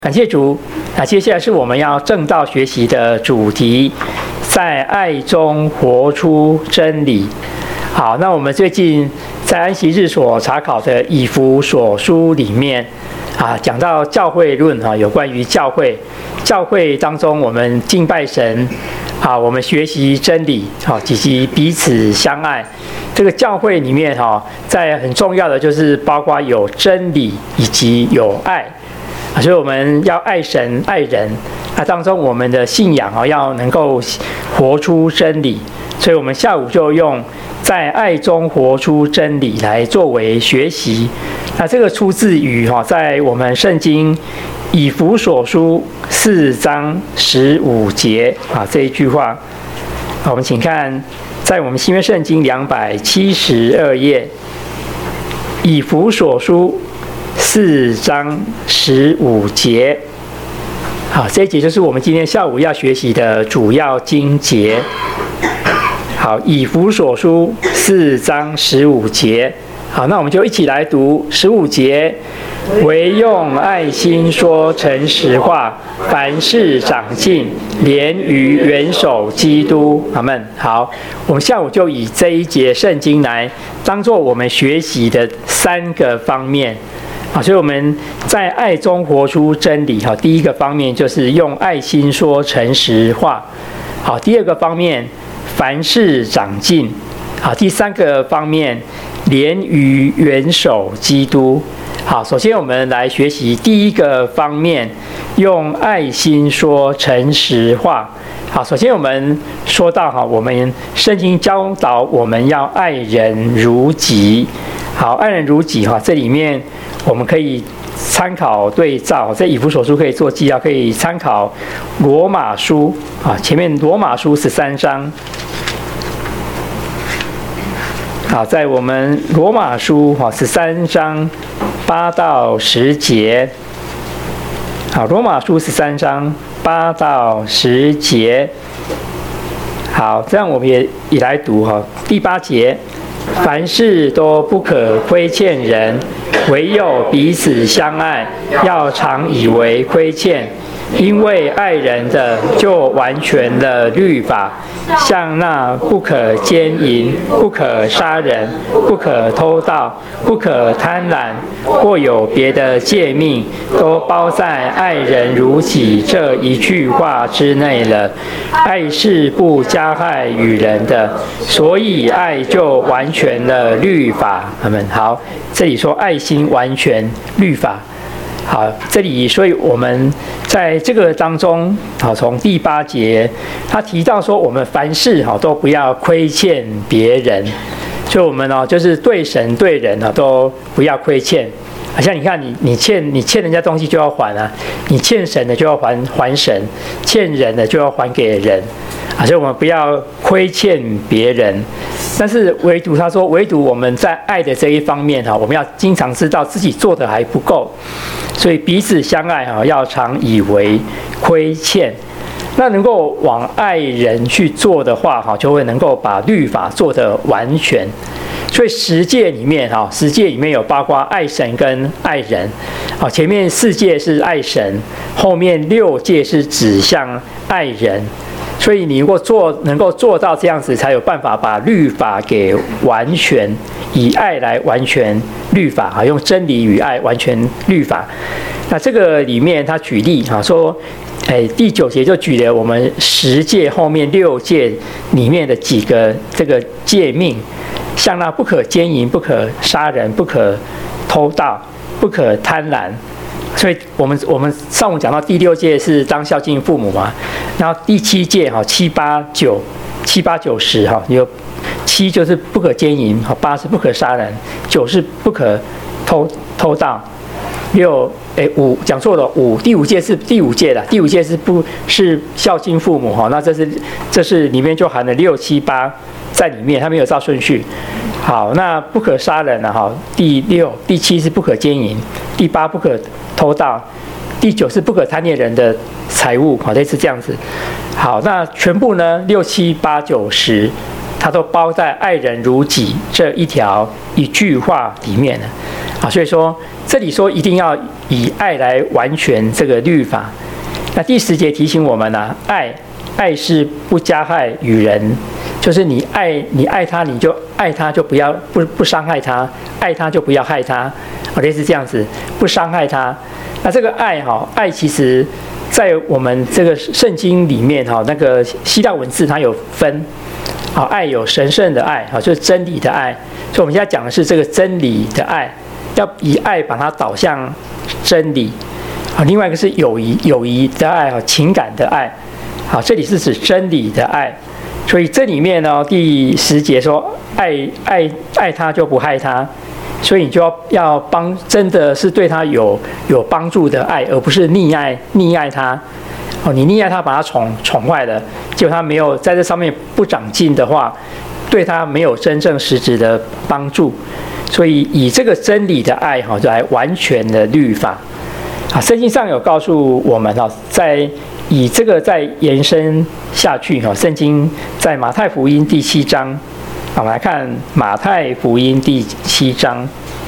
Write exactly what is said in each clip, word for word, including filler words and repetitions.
感谢主。那接下来是我们要正道学习的主题，在爱中活出真理。好，那我们最近在安息日所查考的以弗所书里面啊，讲到教会论哈，有关于教会，教会当中我们敬拜神啊，我们学习真理啊，以及彼此相爱。这个教会里面哈，在很重要的就是包括有真理以及有爱。所以我们要爱神爱人，那当中我们的信仰啊要能够活出真理，所以我们下午就用在爱中活出真理来作为学习。那这个出自于哈，在我们圣经以弗所书四章十五节啊这一句话，我们请看在我们新约圣经两百七十二页，以弗所书四章十五节，好，这一节就是我们今天下午要学习的主要经节。好，以弗所书四章十五节，好，那我们就一起来读十五节。唯用爱心说诚实话，凡事长进，连于元首基督。阿们。好，我们下午就以这一节圣经来当作我们学习的三个方面。好，所以我们在爱中活出真理。好，第一个方面就是用爱心说诚实话。好，第二个方面凡事长进。好，第三个方面连于元首基督。好，首先我们来学习第一个方面，用爱心说诚实话。好，首先我们说到哈，我们圣经教导我们要爱人如己。好，爱人如己哈，这里面我们可以参考对照，在以弗所书可以做记号，可以参考罗马书啊，前面罗马书十三章。好，在我们罗马书哈十三章八到十节。好，罗马书十三章八到十节。好，这样我们也也来读哈，第八节。凡事都不可亏欠人，唯有彼此相爱，要常以为亏欠。因为爱人的就完全了律法，像那不可奸淫、不可杀人、不可偷盗、不可贪婪，或有别的诫命，都包在爱人如己这一句话之内了。爱是不加害于人的，所以爱就完全了律法。阿们。好，这里说爱心完全律法。好，这里所以我们在这个当中，好，从第八节他提到说，我们凡事好都不要亏欠别人，所以我们呢就是对神对人呢都不要亏欠。好像你看你你欠你欠人家东西就要还啊，你欠神的就要还还神，欠人的就要还给人啊，所以我们不要亏欠别人。但是唯独他说，唯独我们在爱的这一方面哈，我们要经常知道自己做的还不够，所以彼此相爱哈，要常以为亏欠。那能够往爱人去做的话哈，就会能够把律法做得完全。所以十诫里面哈，十诫里面有包括爱神跟爱人。好，前面四诫是爱神，后面六诫是指向爱人。所以你如果做能够做到这样子，才有办法把律法给完全，以爱来完全律法啊，用真理与爱完全律法。那这个里面他举例啊，说，哎，第九节就举了我们十诫后面六诫里面的几个这个诫命，像那不可奸淫、不可杀人、不可偷盗、不可贪婪。所以我们我们上午讲到第六诫是当孝敬父母嘛，然后第七诫哈七八九七八九十哈，有七就是不可奸淫，八是不可杀人，九是不可偷偷盗，六哎五讲错了五第五诫是第五诫啦，第五诫是不是孝敬父母哈？那这是这是里面就含了六七八在里面，它没有照顺序。好，那不可杀人了哈，第六第七是不可奸淫，第八不可偷盗，第九是不可贪恋人的财物，好，类似这样子。好，那全部呢六七八九十，它都包在爱人如己这一条一句话里面了。 啊，所以说这里说一定要以爱来完全这个律法。那第十节提醒我们啊，爱爱是不加害于人，就是你爱你爱他，你就爱他，就不要不不伤害他，爱他就不要害他，啊，类似这样子，不伤害他。那这个爱哈，爱其实在我们这个圣经里面哈，那个希腊文字它有分。好，爱有神圣的爱，好，就是真理的爱。所以我们现在讲的是这个真理的爱，要以爱把它导向真理。好，另外一个是友谊，友谊的爱，好，情感的爱。好，这里是指真理的爱。所以这里面呢，第十节说，爱爱爱他就不害他，所以你就要要帮，真的是对他有有帮助的爱，而不是溺爱溺爱他。哦，你溺爱他，把他宠宠坏了，结果他没有在这上面不长进的话，对他没有真正实质的帮助。所以以这个真理的爱哈，来完全的律法。啊，圣经上有告诉我们哈，在以这个再延伸下去哈，圣经在马太福音第七章，我们来看马太福音第七章。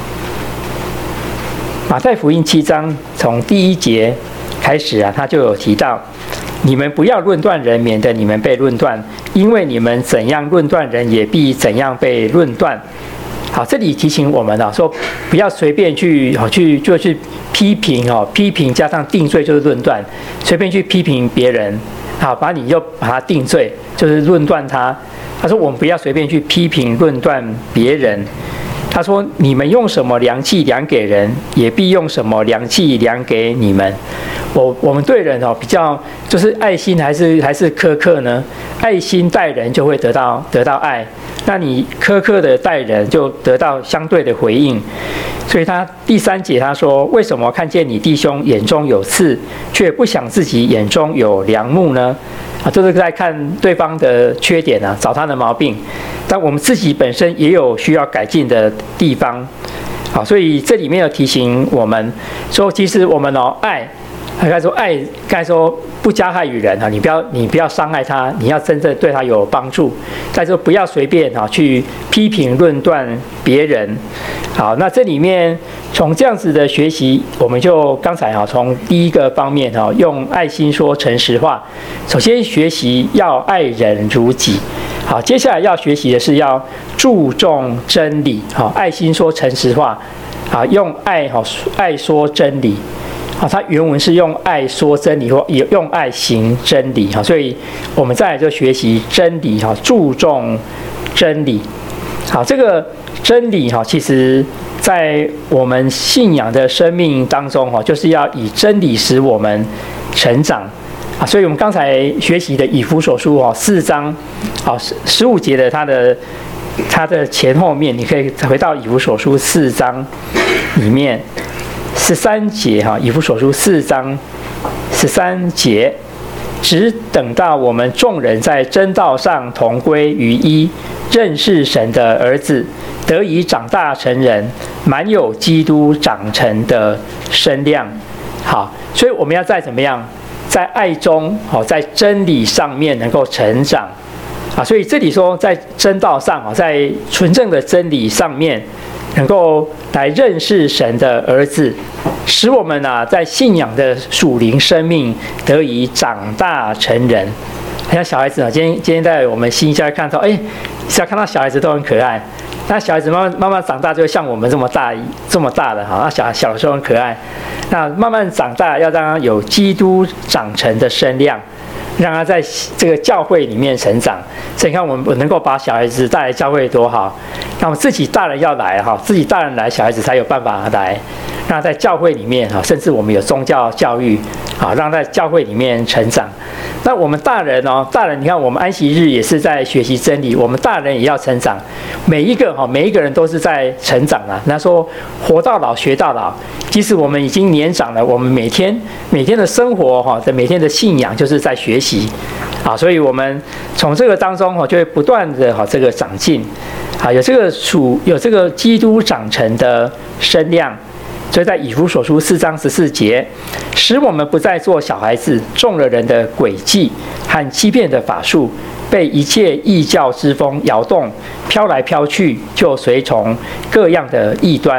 马太福音七章从第一节开始啊，他就有提到，你们不要论断人，免得你们被论断，因为你们怎样论断人，也必怎样被论断。好，这里提醒我们啊，说不要随便去好去就去批评哦，批评加上定罪就是论断，随便去批评别人，好，把你又把他定罪，就是论断他。他说我们不要随便去批评论断别人。他说：“你们用什么量器量给人，也必用什么量器量给你们。我我们对人哦，比较就是爱心还是还是苛刻呢？爱心待人就会得到得到爱，那你苛刻的待人就得到相对的回应。所以他第三节他说：为什么看见你弟兄眼中有刺，却不想自己眼中有梁木呢？啊，这是在看对方的缺点啊，找他的毛病。但我们自己本身也有需要改进的地方。好，所以这里面有提醒我们说，其实我们哦爱，应该说爱，该说不加害于人啊，你不要你不要伤害他，你要真正对他有帮助。再说不要随便啊去批评论断别人。好，那这里面从这样子的学习，我们就刚才哈从第一个方面哈，用爱心说诚实话。首先学习要爱人如己。好，接下来要学习的是要注重真理。好，爱心说诚实话。好，用爱哈爱说真理。好，它原文是用爱说真理，或用爱行真理。好，所以我们再来就学习真理。好，注重真理。好，这个真理哈，其实在我们信仰的生命当中哈，就是要以真理使我们成长啊。所以我们刚才学习的以弗所书哈四章，好十五节的它的它的前后面，你可以回到以弗所书四章里面十三节哈，以弗所书四章十三节。只等到我们众人在真道上同归于一，认识神的儿子，得以长大成人，满有基督长成的身量。好，所以我们要在怎么样，在爱中，好，在真理上面能够成长啊。所以这里说，在真道上，在纯正的真理上面，能够来认识神的儿子，使我们啊在信仰的属灵生命得以长大成人。像小孩子啊，今天今天在我们新教看到，哎，只要看到小孩子都很可爱。那小孩子慢慢慢慢长大，就会像我们这么大这么大的哈。那小小的时候很可爱，那慢慢长大，要让他有基督长成的身量，让他在这个教会里面成长。所以你看，我们能够把小孩子带来教会多好。那我们自己大人要来哈，自己大人来，小孩子才有办法来。让他在教会里面哈，甚至我们有宗教教育啊，让他在教会里面成长。那我们大人哦，大人你看，我们安息日也是在学习真理，我们大人也要成长。每一个哈，每一个人都是在成长啊。他说活到老学到老，即使我们已经年长了，我们每天每天的生活哈，的每天的信仰就是在学习啊。所以我们从这个当中哈，就会不断的哈这个长进啊，有这个属有这个基督长成的身量。所以在以弗所书四章十四节，使我们不再做小孩子，中了人的诡计和欺骗的法术，被一切异教之风摇动，飘来飘去，就随从各样的异端。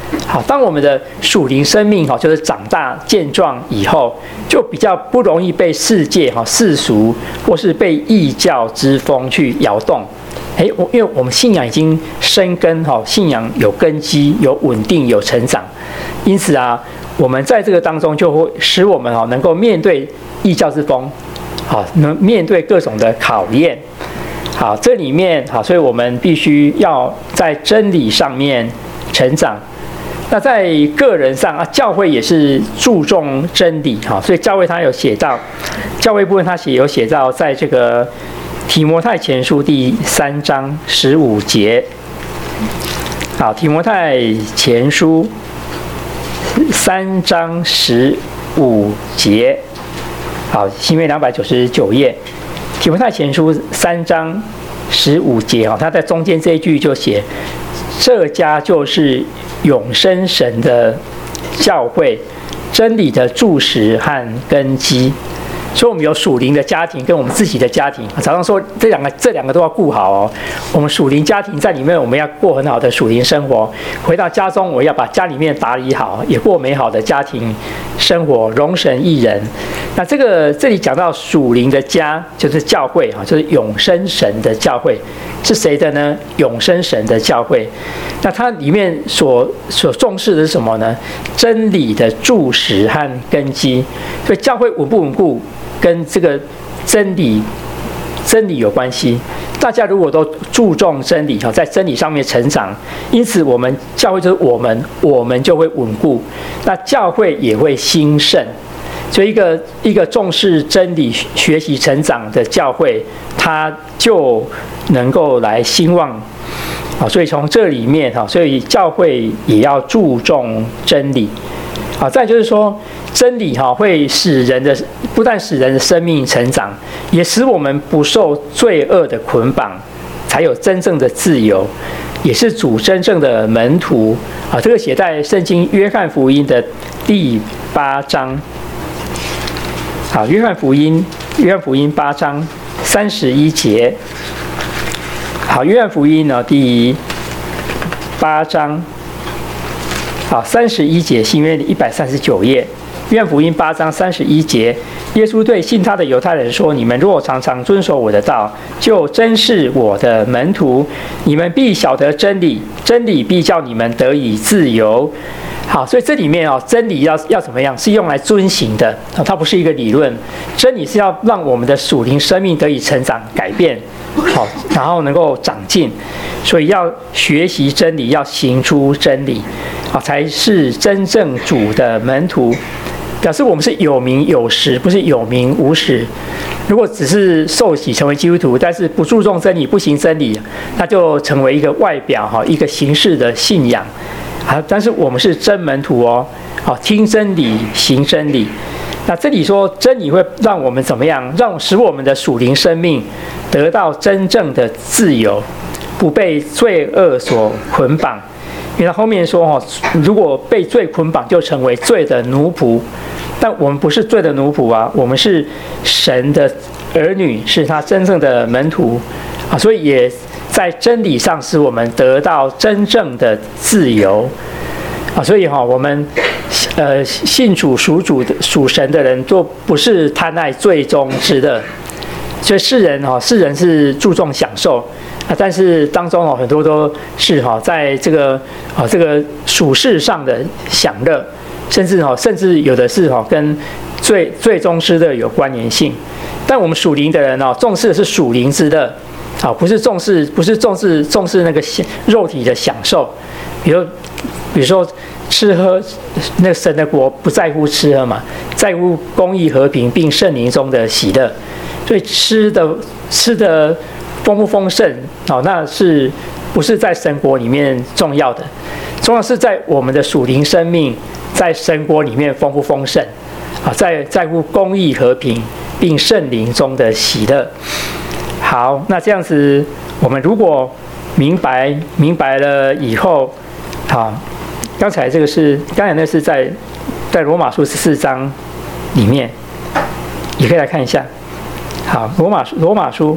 好，当我们的属灵生命哈，就是长大健壮以后，就比较不容易被世界哈、世俗或是被异教之风去摇动。哎，我因为我们信仰已经生根哈，信仰有根基、有稳定、有成长，因此啊，我们在这个当中就会使我们哈能够面对异教之风，好，能面对各种的考验。好，这里面好，所以我们必须要在真理上面成长。那在个人上啊，教会也是注重真理哈，所以教会它有写到，教会部分它写有写到，在这个提摩太前书第三章十五节。好，提摩太前书三章十五节。好，新约两百九十九页，提摩太前书三章十五节哈，他在中间这一句就写。这家就是永生神的教会，真理的柱石和根基。所以，我们有属灵的家庭跟我们自己的家庭。常常说，这两个这两个都要顾好哦。我们属灵家庭在里面，我们要过很好的属灵生活。回到家中，我要把家里面打理好，也过美好的家庭生活，容神益人。那这个这里讲到属灵的家，就是教会哈，就是永生神的教会。是谁的呢？永生神的教会。那它里面所所重视的是什么呢？真理的柱石和根基。所以教会稳不稳固，跟这个真理真理有关系。大家如果都注重真理，在真理上面成长，因此我们教会就是我们，我们就会稳固，那教会也会兴盛。所以一个一个重视真理、学习成长的教会，它就能够来兴旺。啊，所以从这里面哈，所以教会也要注重真理。好，再就是说，真理哈会使人的不但使人的生命成长，也使我们不受罪恶的捆绑，才有真正的自由，也是主真正的门徒。啊，这个写在圣经约翰福音的第八章。好，约翰福音，约翰福音八章三十一节。好，约翰福音呢第八章，好三十一节，新约一百三十九页。约翰福音八章三十一节，耶稣对信他的犹太人说：“你们若常常遵守我的道，就真是我的门徒。你们必晓得真理，真理必叫你们得以自由。”好，所以这里面哦，真理要要怎么样？是用来遵行的，它不是一个理论。真理是要让我们的属灵生命得以成长、改变，好，然后能够长进。所以要学习真理，要行出真理，啊，才是真正主的门徒。表示我们是有名有实，不是有名无实。如果只是受洗成为基督徒，但是不注重真理、不行真理，那就成为一个外表哈、一个形式的信仰。啊，但是我们是真门徒哦，好，听真理，行真理。那这里说真理会让我们怎么样？让使我们的属灵生命得到真正的自由，不被罪恶所捆绑。因为他后面说哦，如果被罪捆绑，就成为罪的奴仆。但我们不是罪的奴仆啊，我们是神的儿女，是他真正的门徒啊，所以也在真理上使我们得到真正的自由啊。所以哈、哦，我们呃信主属主的属神的人，就不是贪爱罪中之乐。所以世人哈、哦，世人是注重享受啊，但是当中哦很多都是哈、哦，在这个啊、哦、这个属世上的享乐。甚至哈，甚至有的是哈，跟最最终之乐有关联性。但我们属灵的人哦，重视的是属灵之乐，啊，不是重视，不是重视重视那个肉体的享受。比如，比如说吃喝，那个神的国不在乎吃喝嘛，在乎公义和平，并圣灵中的喜乐。所以吃的吃的丰不丰盛，哦，那是不是在神国里面重要的？重要是在我们的属灵生命。在神国里面丰不丰盛啊，在在乎公义和平，并圣灵中的喜乐。好，那这样子，我们如果明白明白了以后，好，刚才这个是刚才那是在在罗马书十四章里面，也可以来看一下。好，罗马罗马书，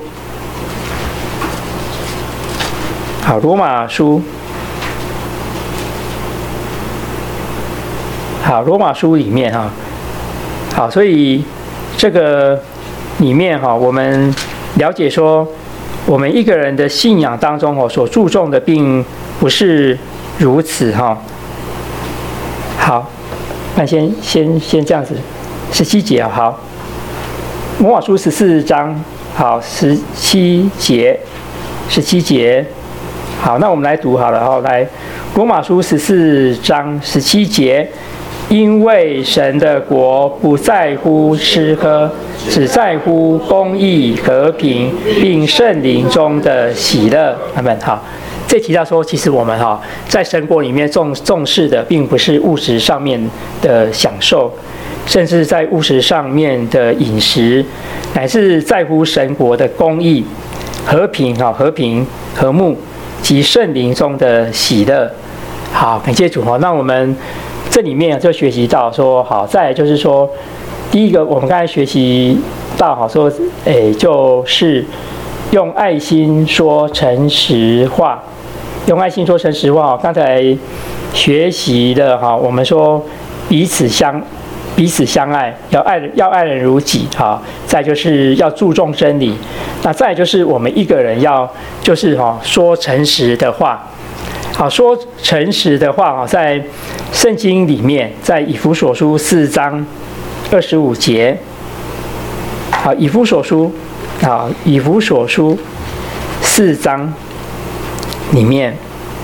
好，罗马书。 好，罗马书里面哈，好，所以这个里面哈，我们了解说，我们一个人的信仰当中哦，所注重的并不是如此哈。好，那先先先这样子，十七节啊，好，罗马书十四章，好，十七节，十七节，好，那我们来读好了哈，来，罗马书十四章十七节。因为神的国不在乎吃喝，只在乎公义、和平，并圣灵中的喜乐。阿们。好，这提到说，其实我们哈在神国里面重重视的，并不是物质上面的享受，甚至在物质上面的饮食，乃是在乎神国的公义、和平哈和平、和睦及圣灵中的喜乐。好，感谢主哈。那我们这里面就学习到说，好，再来就是说，第一个我们刚才学习到，好说，诶，就是用爱心说诚实话，用爱心说诚实话。刚才学习了哈，我们说彼此相彼此相爱，要爱要爱人如己，哈。再就是要注重真理，那再就是我们一个人要就是哈说诚实的话。好，说诚实的话啊，在圣经里面，在以弗所书四章二十五节，好，以弗所书，好，以弗所书四章里面，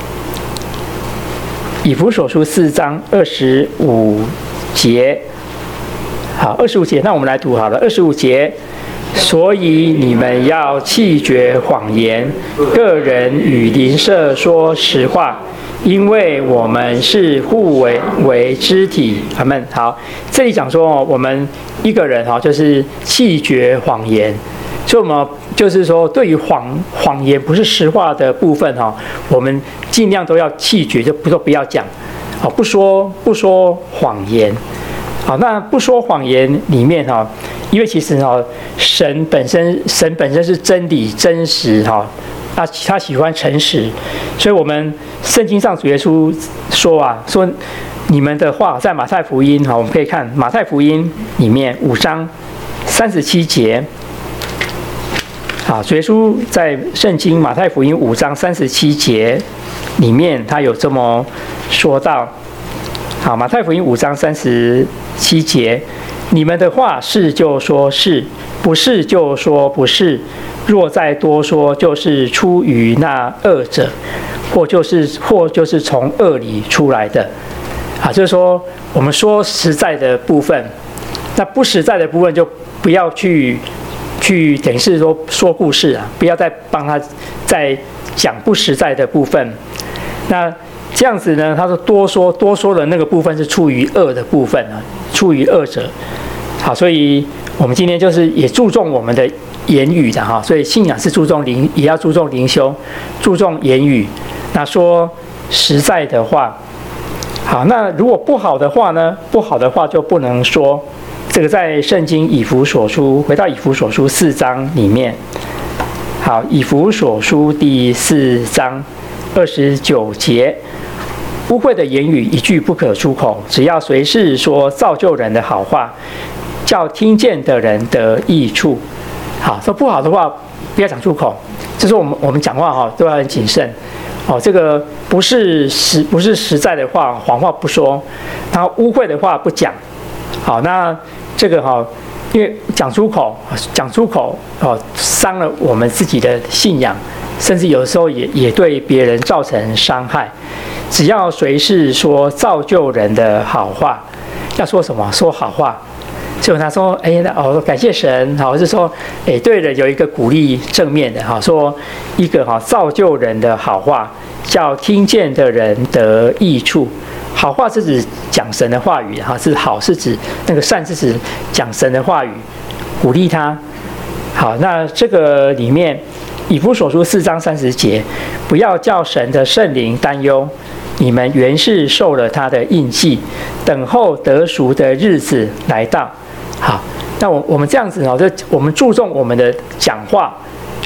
以弗所书四章二十五节，好，二十五节，那我们来读好了，二十五节。所以你们要弃绝谎言，个人与邻舍说实话，因为我们是互为为肢体。阿们。好，这里讲说我们一个人哈，就是弃绝谎言，所以我们就是说，对于谎谎言不是实话的部分哈，我们尽量都要弃绝，就不说不要讲，好，不说不说谎言。好，那不说谎言里面哈，因为其实哈，神本身神本身是真理真实哈，他他喜欢诚实，所以我们圣经上主耶稣说啊，说你们的话在马太福音哈，我们可以看马太福音里面五章三十七节，好，主耶稣在圣经马太福音五章三十七节里面，他有这么说到。好，马太福音五章三十七节，你们的话是就说是，不是就说不是。若再多说，就是出于那恶者，或就是或就是从恶里出来的。啊，就是说我们说实在的部分，那不实在的部分就不要去去等于是说说故事啊，不要再帮他再讲不实在的部分。那这样子呢，他说多说多说的那个部分是出于恶的部分啊，出于恶者。好，所以我们今天就是也注重我们的言语的哈，所以信仰是注重灵，也要注重灵修，注重言语。那说实在的话，好，那如果不好的话呢？不好的话就不能说。这个在圣经以弗所书，回到以弗所书四章里面，好，以弗所书第四章二十九节。污秽的言语一句不可出口，只要随时说造就人的好话，叫听见的人得益处。好，说不好的话不要讲出口，就是我们我们讲话哈都要很谨慎。哦，这个不是实不是实在的话，谎话不说，然后污秽的话不讲。好，那这个哈，因为讲出口讲出口哦，伤了我们自己的信仰，甚至有时候也也对别人造成伤害。只要随时说造就人的好话，要说什么？说好话。就他说，哎，那哦，感谢神，好，是说，哎，对人有一个鼓励正面的，哈，说一个哈造就人的好话，叫听见的人得益处。好话是指讲神的话语，哈，是好是指那个善是指讲神的话语，鼓励他。好，那这个里面，以弗所书四章三十节，不要叫神的圣灵担忧。你们原是受了他的印记，等候得赎的日子来到。好，那我我们这样子哦，就我们注重我们的讲话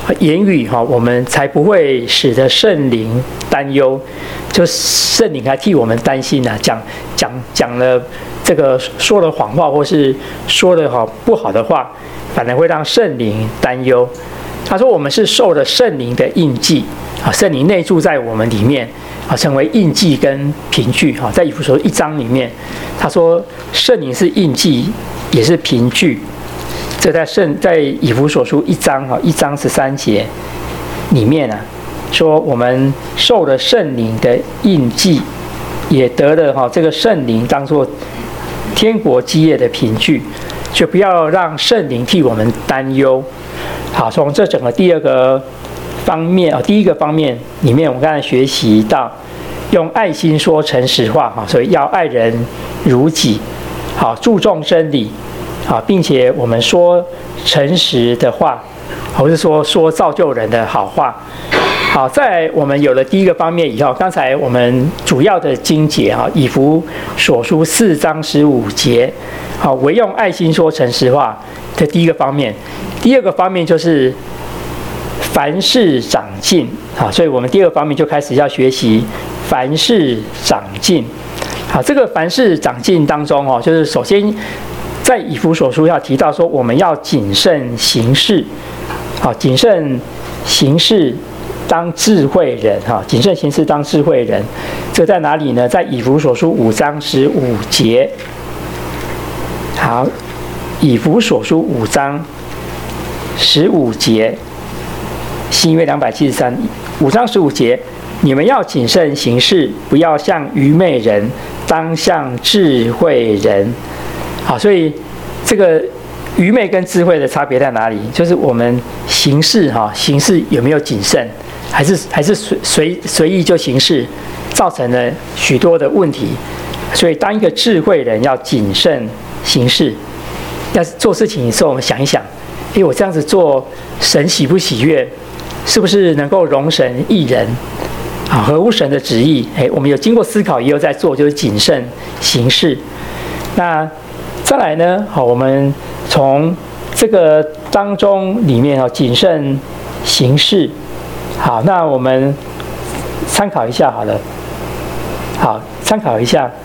言语哈，我们才不会使得圣灵担忧，就圣灵还替我们担心啊，讲讲讲了这个说了谎话，或是说了哈不好的话，反而会让圣灵担忧。他说我们是受了圣灵的印记啊，圣灵内住在我们里面啊，成为印记跟凭据哈。在以弗所一章里面，他说圣灵是印记，也是凭据。这在圣在以弗所书一章哈一章十三节里面啊，说我们受了圣灵的印记，也得了哈这个圣灵当作天国基业的凭据，就不要让圣灵替我们担忧。好，从这整个第二个方面啊，第一个方面里面，我们刚才学习到用爱心说诚实话哈，所以要爱人如己，好，注重真理，好，并且我们说诚实的话，或是说说造就人的好话。好，在我们有了第一个方面以后，刚才我们主要的经节啊，以弗所书四章十五节，好，唯用爱心说诚实话的第一个方面。第二个方面就是凡事长进，好，所以我们第二个方面就开始要学习凡事长进。好，这个凡事长进当中哦，就是首先在以弗所书要提到说，我们要谨慎行事，好，谨慎行事当智慧人，哈，谨慎行事当智慧人。这在哪里呢？在以弗所书五章十五节。好，以弗所书五章十五节，新约两百七十三，五章十五节，你们要谨慎行事，不要像愚昧人，当像智慧人。好，所以这个愚昧跟智慧的差别在哪里？就是我们行事哈，行事有没有谨慎，还是还是随随随意就行事，造成了许多的问题。所以，当一个智慧人要谨慎行事，要做事情的时候，我们想一想。哎，我这样子做，神喜不喜悦？是不是能够容神益人？啊，合乎神的旨意？哎，我们有经过思考，也有在做，就是谨慎行事。那再来呢？好，我们从这个当中里面啊，谨慎行事。好，那我们参考一下好了。好，参考一下。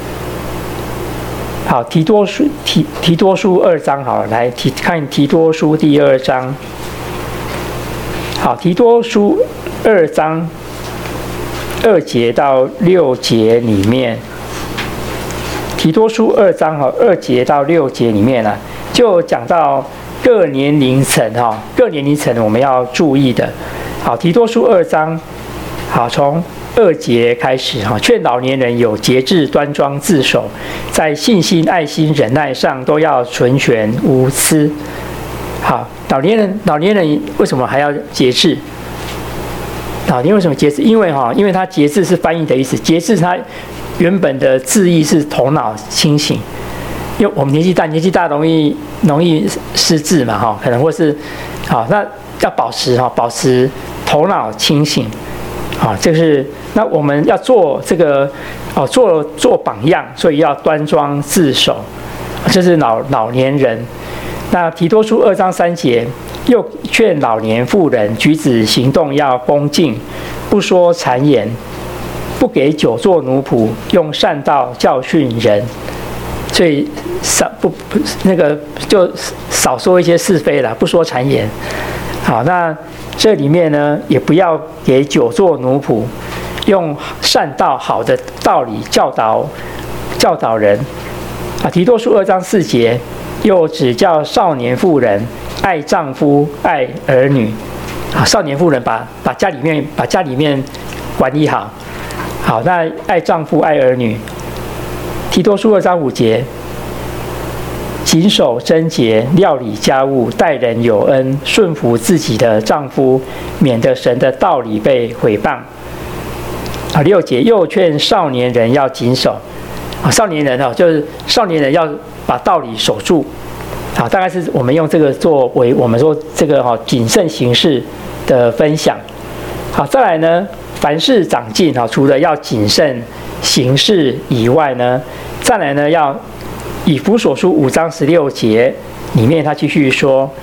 好，提多书提提多书二章好了，来提看提多书第二章。好，提多书二章二节到六节里面，提多书二章哈二节到六节里面呢、啊，就讲到各年龄层哈，各年龄层我们要注意的。好，提多书二章，好从二节开始哈，劝老年人有节制、端庄、自守，在信心、爱心、忍耐上都要纯全无疵。好，老年人，老年人为什么还要节制？老年人为什么节制？因为哈，因为他节制是翻译的意思，节制它原本的字义是头脑清醒。因为我们年纪大，年纪大容易容易失智嘛哈，可能或是好，那要保持哈，保持头脑清醒。啊，这是那我们要做这个哦，做做榜样，所以要端庄自守，这是老老年人。那提多书二章三节，又劝老年妇人举止行动要恭敬，不说谗言，不给酒做奴仆，用善道教训人。所以少不不那个就少说一些是非了，不说谗言。好，那这里面呢，也不要给酒做奴仆，用善道好的道理教导教导人。啊，提多书二章四节，又指教少年妇人爱丈夫、爱儿女。啊，少年妇人把把家里面把家里面管理好。好，那爱丈夫、爱儿女。提多书二章五节。谨守贞洁，料理家务，待人有恩，顺服自己的丈夫，免得神的道理被毁谤。啊，六节又劝少年人要谨守。啊，少年人哦，就是少年人要把道理守住。好，大概是我们用这个作为我们说这个哈谨慎行事的分享。好，再来呢，凡事长进哈，除了要谨慎行事以外呢，再来呢要。以弗所书五章十六节里面，他继续说：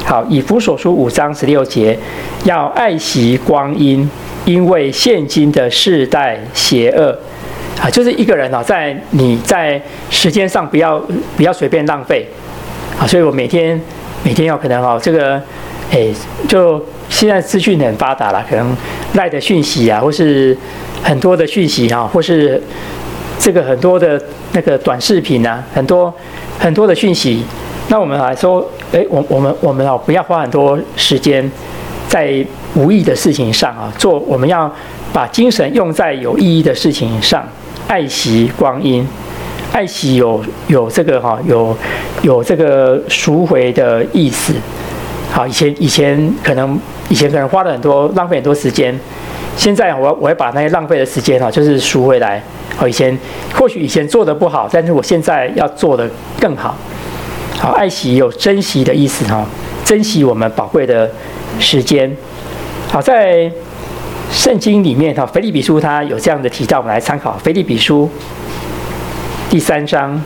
好，以弗所书五章十六节，要爱惜光阴，因为现今的世代邪恶。啊，就是一个人啊，在你在时间上不要不要随便浪费啊，所以我每天每天要可能哦，这个哎，就现在资讯很发达了，可能赖的讯息啊，或是很多的讯息啊，或是这个很多的那个短视频啊，很多很多的讯息，那我们来说，哎，我我们我们哦，不要花很多时间在无意的事情上啊，做我们要把精神用在有意义的事情上。爱惜光阴，爱惜有有这个哈有有这个赎回的意思。好，以前以前可能以前可能花了很多浪费很多时间，现在我我会把那些浪费的时间哈就是赎回来。好，以前或许以前做的不好，但是我现在要做的更好。好，爱惜有珍惜的意思哈，珍惜我们宝贵的时间。好，在圣经里面哈，腓立比书它有这样的提到，我们来参考腓立比书第三章。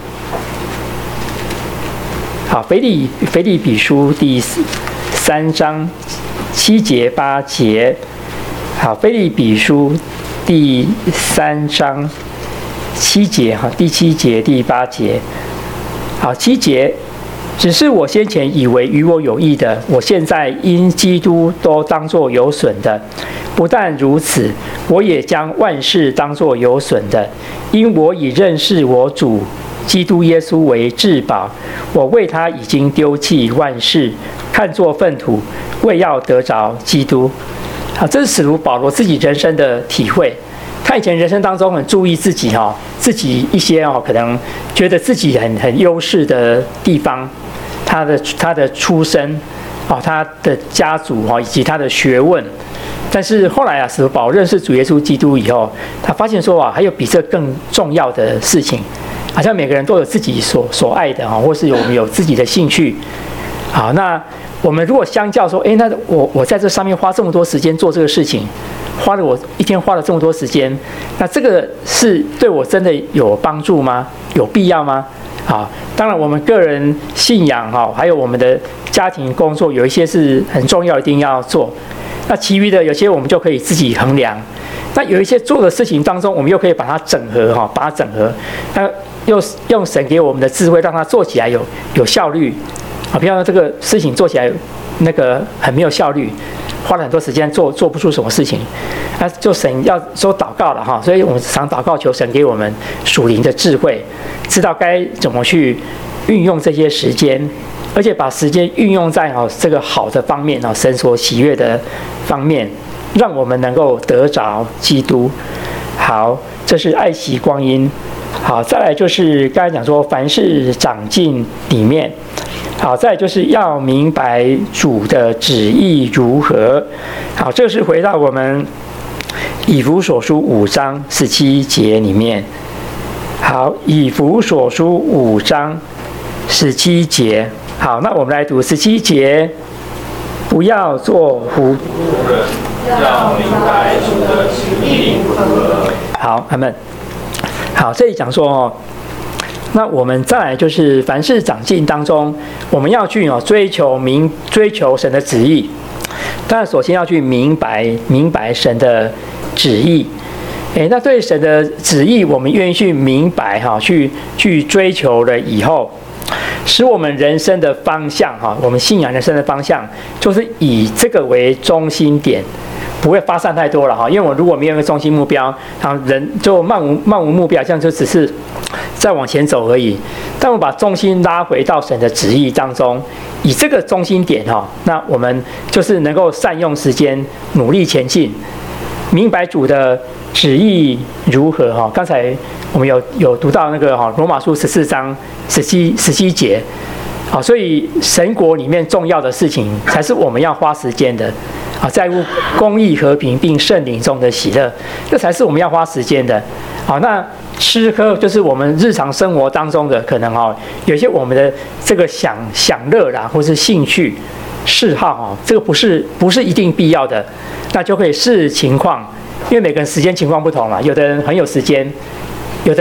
好，腓立腓立比书第三章七节八节。好，腓立比书第三章七节哈，第七节第八节。好，七节。只是我先前以为与我有益的，我现在因基督都当作有损的。不但如此，我也将万事当作有损的，因我已认识我主基督耶稣为至宝。我为他已经丢弃万事，看作粪土，为要得着基督。好，这是使徒保罗自己人生的体会。他以前人生当中很注意自己哈，自己一些哦，可能觉得自己很很优势的地方。他的他的出身，哦，他的家族哈，以及他的学问，但是后来啊，使徒保罗认识主耶稣基督以后，他发现说啊，还有比这更重要的事情，好像每个人都有自己所所爱的哈，或是有我们有自己的兴趣，好，那我们如果相较说，哎，那我我在这上面花这么多时间做这个事情，花了我一天花了这么多时间，那这个是对我真的有帮助吗？有必要吗？好，当然我们个人信仰哈，还有我们的家庭工作，有一些是很重要，一定要做。那其余的有些我们就可以自己衡量。那有一些做的事情当中，我们又可以把它整合哈，把它整合。那又用神给我们的智慧，让它做起来有有效率啊，不要这个事情做起来那个很没有效率，花了很多时间做做不出什么事情。那就神要说祷告了哈，所以我们常祷告求神给我们属灵的智慧，知道该怎么去运用这些时间，而且把时间运用在哈这个好的方面啊，神所喜悦的方面，让我们能够得着基督。好，这是爱惜光阴。好，再来就是刚才讲说凡事长进里面。好，再来就是要明白主的旨意如何。好，这是回到我们以弗所书五章十七节里面。好，以弗所书五章十七节。好，那我们来读十七节。不要做糊涂人，要明白主的旨意如何。好，阿们。好，这里讲说哦，那我们再来就是凡事长进当中，我们要去哦追求明追求神的旨意。当然，首先要去明白明白神的旨意。哎，那对神的旨意，我们愿意去明白哈，去去追求了以后，使我们人生的方向哈，我们信仰人生的方向，就是以这个为中心点。不会发散太多了哈，因为我如果没有一个中心目标，然后人就漫无漫无目标，这样就只是再往前走而已。但我把重心拉回到神的旨意当中，以这个中心点哈，那我们就是能够善用时间，努力前进，明白主的旨意如何哈。刚才我们有有读到那个哈罗马书十四章十七十七节，好，所以神国里面重要的事情才是我们要花时间的。啊，在乎公义、和平并圣灵中的喜乐，这才是我们要花时间的。好，那吃喝就是我们日常生活当中的可能哈，有些我们的这个享享乐啦，或是兴趣、嗜好哈，这个不是不是一定必要的，那就可以视情况，因为每个人时间情况不同嘛，有的人很有时间，有的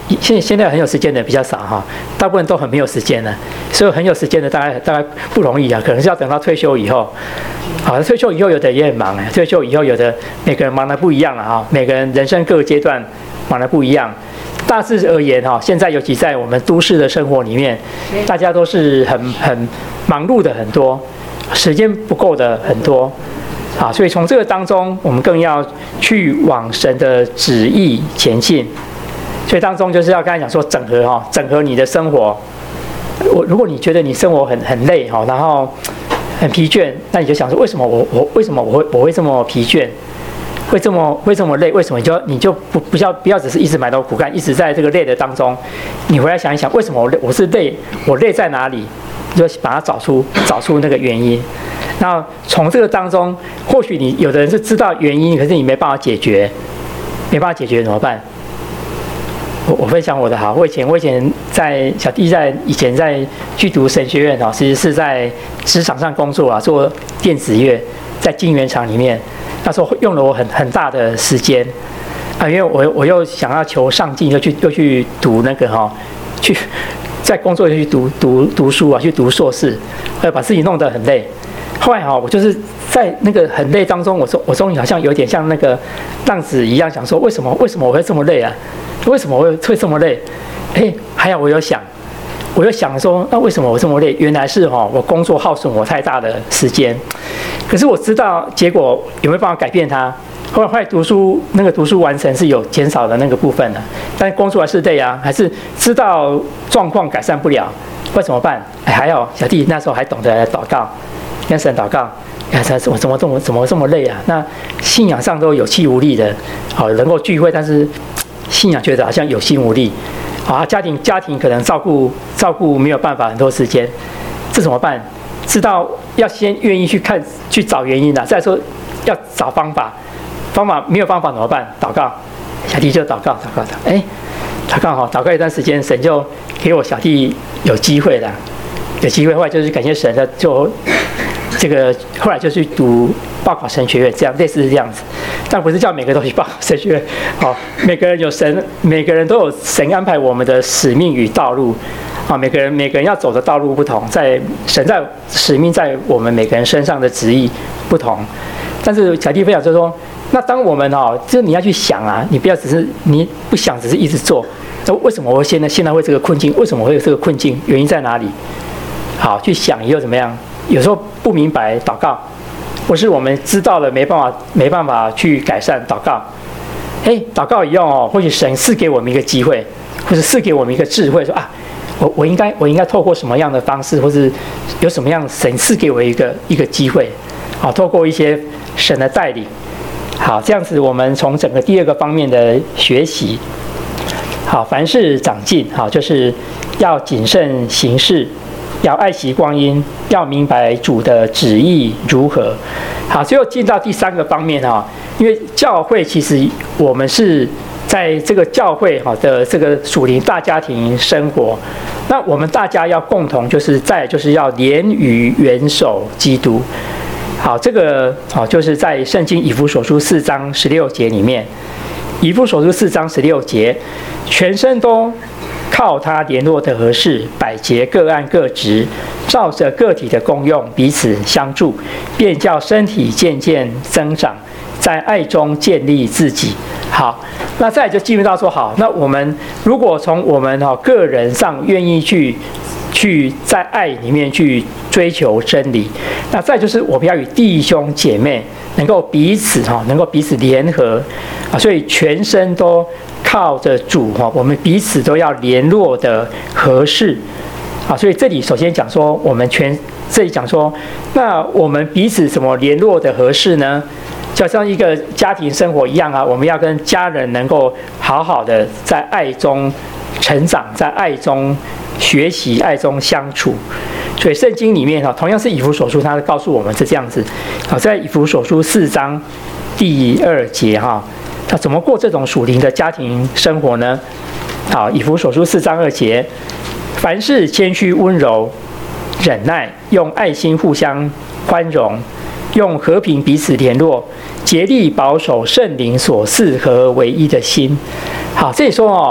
现现在很有时间的比较少哈，大部分都很没有时间了，所以很有时间的大概大概不容易啊，可能是要等到退休以后。好，退休以后有的也很忙哎，退休以后有的每个人忙得不一样了哈，每个人人生各个阶段忙得不一样。大致而言哈，现在尤其在我们都市的生活里面，大家都是很很忙碌的很多，时间不够的很多。啊，所以从这个当中，我们更要去往神的旨意前进。所以当中就是要刚才讲说整合哈，整合你的生活。我如果你觉得你生活很很累哈，然后很疲倦，那你就想说为什么我我为什么我会我会这么疲倦，会这么会这么累？为什么你就你就不不要不要只是一直埋头苦干，一直在这个累的当中，你回来想一想，为什么我累？我是累，我累在哪里？你就把它找出找出那个原因。那从这个当中，或许你有的人是知道原因，可是你没办法解决，没办法解决怎么办？我我分享我的好，我以前我以前在小弟在以前在去读神学院哦，其实是在职场上工作啊，做电子业，在晶圆厂里面，那时候用了我很很大的时间啊，因为我我又想要求上进，又去又去读那个哈、哦，去在工作就去读读读书啊，去读硕士，呃，把自己弄得很累。后来哈、哦，我就是在那个很累当中，我终我终于好像有点像那个浪子一样，想说为什么为什么我会这么累啊？为什么我会这么累？哎，还好我有想，我有想说，那为什么我这么累？原来是哈、哦，我工作耗损我太大的时间。可是我知道结果有没有办法改变它？后来后来读书那个读书完成是有减少的那个部分的，但工作还是累啊，还是知道状况改善不了，该怎么办？哎，还好小弟那时候还懂得来祷告。跟神祷告，哎，怎么怎么这么怎么这么累啊？那信仰上都有气无力的，好能够聚会，但是信仰觉得好像有心无力，啊，家庭家庭可能照顾照顾没有办法很多时间，这怎么办？知道要先愿意去看去找原因啦、啊，再说要找方法，方法没有方法怎么办？祷告，小弟就祷告祷告祷，哎，祷告好，祷告一段时间，神就给我小弟有机会了，有机会，后来就是感谢神的就。这个后来就去读报考神学院，这样类似是这样子，但不是叫每个都去报考神学院。好，每个人有神，每个人都有神安排我们的使命与道路。啊，每个人每个人要走的道路不同，在神在使命在我们每个人身上的旨意不同。但是小弟分享就是说，那当我们哦，就是你要去想啊，你不要只是你不想，只是一直做。那为什么我会现在现在会这个困境？为什么会有这个困境？原因在哪里？好，去想以后怎么样？有时候不明白，祷告，或是我们知道了没办法没办法去改善，祷告。哎，祷告以后哦，或许神赐给我们一个机会，或者赐给我们一个智慧，说啊，我我应该我应该透过什么样的方式，或是有什么样神赐给我一个一个机会，好，透过一些神的带领，好，这样子我们从整个第二个方面的学习，好，凡事长进，好，就是要谨慎行事。要爱惜光阴，要明白主的旨意如何。好，最后进到第三个方面哈，因为教会其实我们是在这个教会哈的这个属灵大家庭生活，那我们大家要共同就是在就是要连于元首基督。好，这个好就是在圣经以弗所书四章十六节里面，以弗所书四章十六节，全身都。靠他联络的合适，百节各按各职，照着个体的功用彼此相助，便叫身体渐渐增长，在爱中建立自己。好，那再来就进入到说，好，那我们如果从我们哈个人上愿意去去在爱里面去追求真理，那再就是我们要与弟兄姐妹能够彼此哈能够彼此联合啊，所以全身都。靠着主哈，我们彼此都要联络的合适啊，所以这里首先讲说，我们全这里讲说，那我们彼此怎么联络的合适呢？就像一个家庭生活一样啊，我们要跟家人能够好好的在爱中成长，在爱中学习，爱中相处。所以圣经里面哈，同样是以弗所书，它告诉我们是这样子。好，在以弗所书四章第二节哈。那怎么过这种属灵的家庭生活呢？好，以弗所书四章二节，凡事谦虚温柔，忍耐，用爱心互相宽容，用和平彼此联络，竭力保守圣灵所赐合而为一的心。好，这里说哦，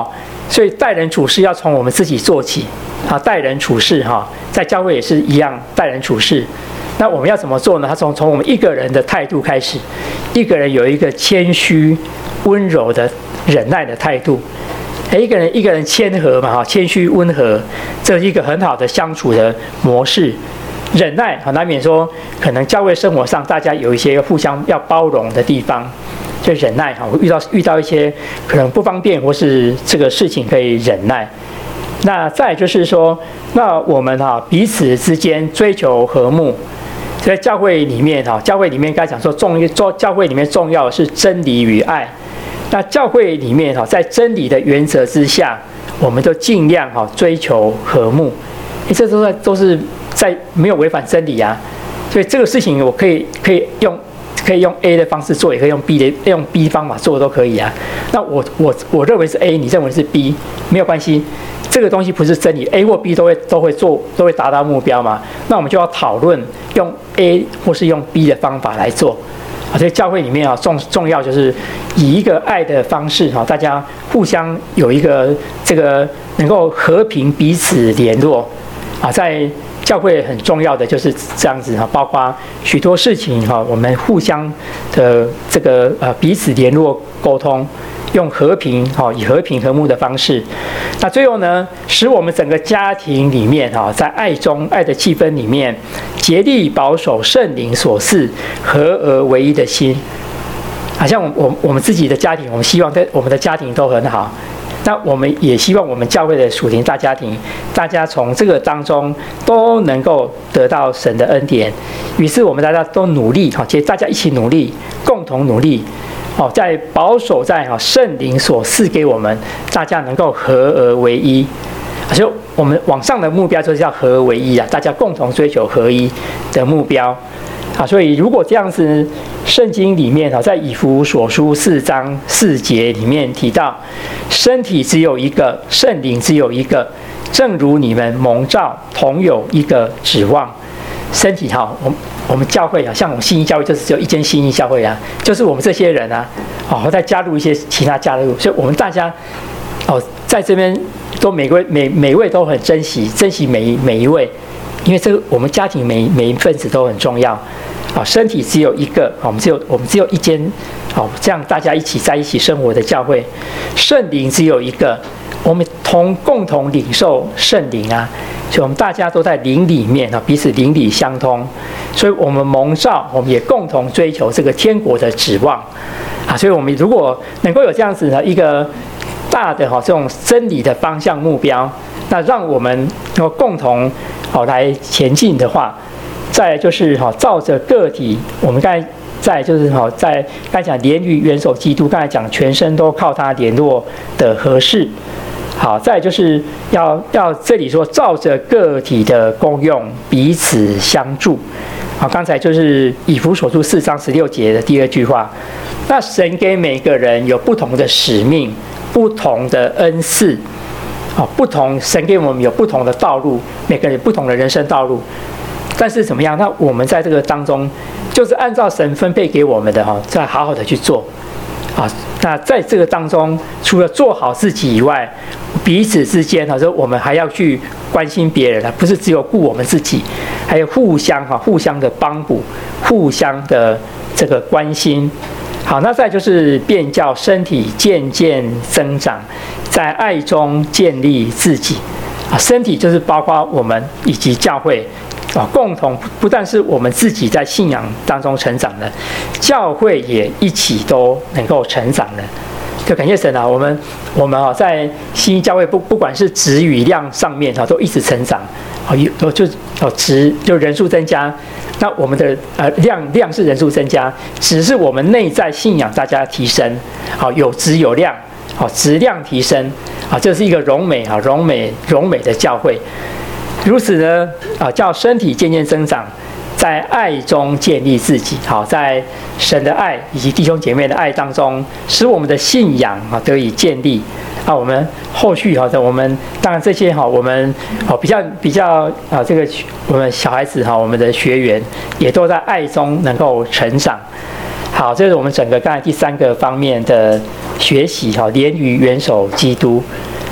所以待人处事要从我们自己做起啊，待人处事哈，在教会也是一样，待人处事。那我们要怎么做呢？他从从我们一个人的态度开始，一个人有一个谦虚、温柔的忍耐的态度。哎，一个人一个人谦和嘛哈，谦虚温和，这是一个很好的相处的模式。忍耐啊，难免说可能教会生活上大家有一些互相要包容的地方，就忍耐哈，遇到遇到一些可能不方便或是这个事情可以忍耐。那再就是说，那我们哈彼此之间追求和睦，在教会里面哈，教会里面刚才讲说重要，教会里面重要的是真理与爱。那教会里面哈，在真理的原则之下，我们都尽量哈追求和睦。这都是都是在没有违反真理啊，所以这个事情我可以可以用可以用 A 的方式做，也可以用 B 的用 B 方法做都可以啊。那我我我认为是 A， 你认为是 B， 没有关系。这个东西不是真理 ，A 或 B 都会都会做，都会达到目标嘛。那我们就要讨论用 A 或是用 B 的方法来做。啊，所以教会里面啊，重重要就是以一个爱的方式哈，大家互相有一个这个能够和平彼此联络。啊，在教会很重要的就是这样子哈，包括许多事情哈，我们互相的这个呃彼此联络沟通，用和平哈，以和平和睦的方式。那最后呢，使我们整个家庭里面哈，在爱中爱的气氛里面，竭力保守圣灵所赐合而为一的心。好像我我我们自己的家庭，我们希望在我们的家庭都很好。那我们也希望我们教会的属灵大家庭，大家从这个当中都能够得到神的恩典。于是我们大家都努力哈，其实大家一起努力，共同努力，哦，在保守在哈圣灵所赐给我们，大家能够合而为一。所以我们往上的目标就是要合而为一啊，大家共同追求合一的目标。啊，所以如果这样子，圣经里面啊，在以弗所书四章四节里面提到，身体只有一个，圣灵只有一个，正如你们蒙召同有一个指望。身体哈，我们我们教会啊，像我们信义教会就是只有一间信义教会啊，就是我们这些人啊，哦，再加入一些其他加入，所以我们大家哦，在这边都每位每每位都很珍惜珍惜每一每一位。因为这个我们家庭每每一份子都很重要，啊，身体只有一个，我们只有我们只有一间，好，这样大家一起在一起生活的教会，圣灵只有一个，我们同共同领受圣灵啊，所以我们大家都在灵里面啊，彼此灵里相通，所以我们蒙召，我们也共同追求这个天国的指望，啊，所以我们如果能够有这样子的一个大的哈这种真理的方向目标，那让我们能够共同好来前进的话，再来就是哈照着个体，我们刚才再就是哈在刚才讲连于元首基督，刚才讲全身都靠他联络的合适。好，再来就是要要这里说照着个体的功用彼此相助。好，刚才就是以弗所书四章十六节的第二句话。那神给每个人有不同的使命，不同的恩赐。哦，不同，神给我们有不同的道路，每个人不同的人生道路。但是怎么样？那我们在这个当中，就是按照神分配给我们的哈，再好好的去做。啊，那在这个当中，除了做好自己以外，彼此之间哈，说我们还要去关心别人啊，不是只有顾我们自己，还有互相哈，互相的帮补，互相的这个关心。好，那再就是便叫身体渐渐增长，在爱中建立自己。啊，身体就是包括我们以及教会啊，共同不但是我们自己在信仰当中成长的，教会也一起都能够成长的。就感谢神啊，我们我们啊在新教会不不管是质与量上面啊，都一直成长。啊，有就哦质就人数增加。那我们的呃量量是人数增加，只是我们内在信仰大家提升，好有质有量，好质量提升，啊，这是一个荣美啊荣美荣美的教会。如此呢啊，叫身体渐渐增长，在爱中建立自己，好在神的爱以及弟兄姐妹的爱当中，使我们的信仰啊得以建立。啊，我们后续哈的我们当然这些哈，我们哦比较比较啊，这个我们小孩子哈，我们的学员也都在爱中能够成长。好，这是我们整个刚才第三个方面的学习哈，连于元首基督。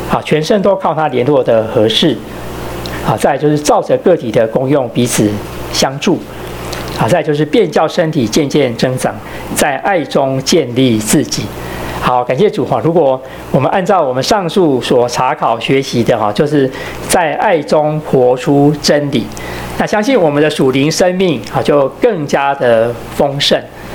好，全身都靠它联络的合适。好，再来就是照着个体的功用彼此相助。好，再来就是便叫身体渐渐增长，在爱中建立自己。好，感谢主哈！如果我们按照我们上述所查考学习的哈，就是在爱中活出真理，那相信我们的属灵生命啊就更加的丰盛。